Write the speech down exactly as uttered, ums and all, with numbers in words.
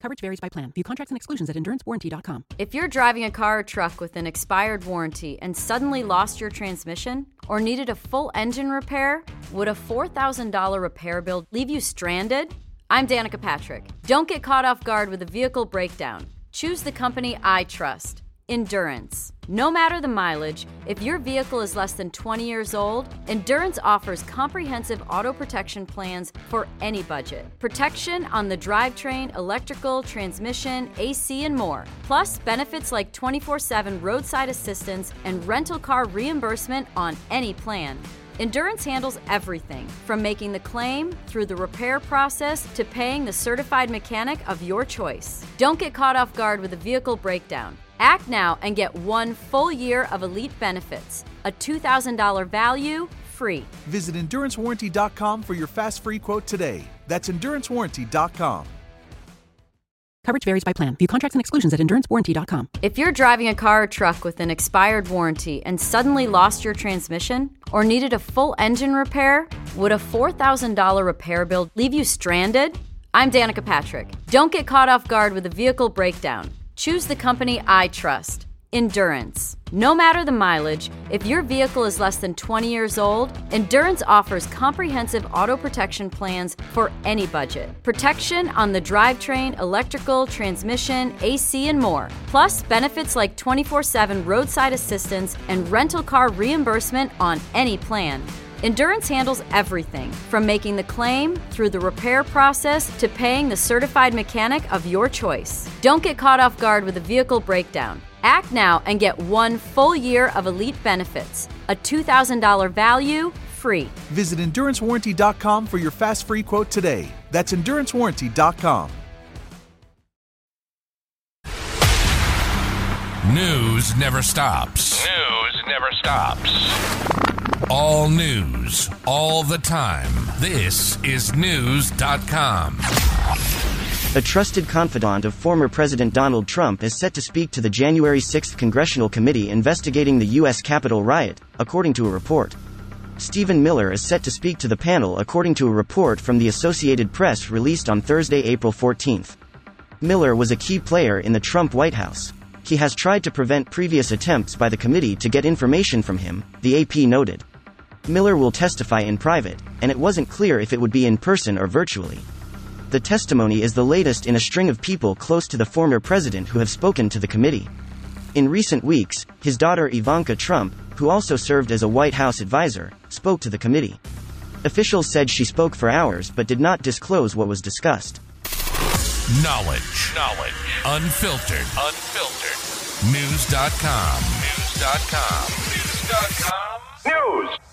Coverage varies by plan. View contracts and exclusions at endurance warranty dot com. If you're driving a car or truck with an expired warranty and suddenly lost your transmission or needed a full engine repair, would a four thousand dollars repair bill leave you stranded? I'm Danica Patrick. Don't get caught off guard with a vehicle breakdown. Choose the company I trust. Endurance. No matter the mileage, if your vehicle is less than twenty years old, Endurance offers comprehensive auto protection plans for any budget. Protection on the drivetrain, electrical, transmission, A C, and more. Plus, benefits like twenty-four seven roadside assistance and rental car reimbursement on any plan. Endurance handles everything, from making the claim, through the repair process, to paying the certified mechanic of your choice. Don't get caught off guard with a vehicle breakdown. Act now and get one full year of elite benefits. A two thousand dollars value, free. Visit endurance warranty dot com for your fast free quote today. That's endurance warranty dot com. Coverage varies by plan. View contracts and exclusions at endurance warranty dot com. If you're driving a car or truck with an expired warranty and suddenly lost your transmission or needed a full engine repair, would a four thousand dollars repair bill leave you stranded? I'm Danica Patrick. Don't get caught off guard with a vehicle breakdown. Choose the company I trust. Endurance. No matter the mileage, if your vehicle is less than twenty years old, Endurance offers comprehensive auto protection plans for any budget. Protection on the drivetrain, electrical, transmission, A C, and more. Plus, benefits like twenty-four seven roadside assistance and rental car reimbursement on any plan. Endurance handles everything, from making the claim, through the repair process, to paying the certified mechanic of your choice. Don't get caught off guard with a vehicle breakdown. Act now and get one full year of elite benefits. A two thousand dollars value, free. Visit endurance warranty dot com for your fast free quote today. That's endurance warranty dot com. News never stops. News never stops. All news, all the time. This is news dot com. A trusted confidant of former President Donald Trump is set to speak to the January sixth Congressional Committee investigating the U S Capitol riot, according to a report. Stephen Miller is set to speak to the panel according to a report from the Associated Press released on Thursday, April fourteenth. Miller was a key player in the Trump White House. He has tried to prevent previous attempts by the committee to get information from him, the A P noted. Miller will testify in private, and it wasn't clear if it would be in person or virtually. The testimony is the latest in a string of people close to the former president who have spoken to the committee. In recent weeks, his daughter Ivanka Trump, who also served as a White House advisor, spoke to the committee. Officials said she spoke for hours but did not disclose what was discussed. Knowledge. Knowledge. Unfiltered. Unfiltered. news dot com. news dot com. news dot com. News.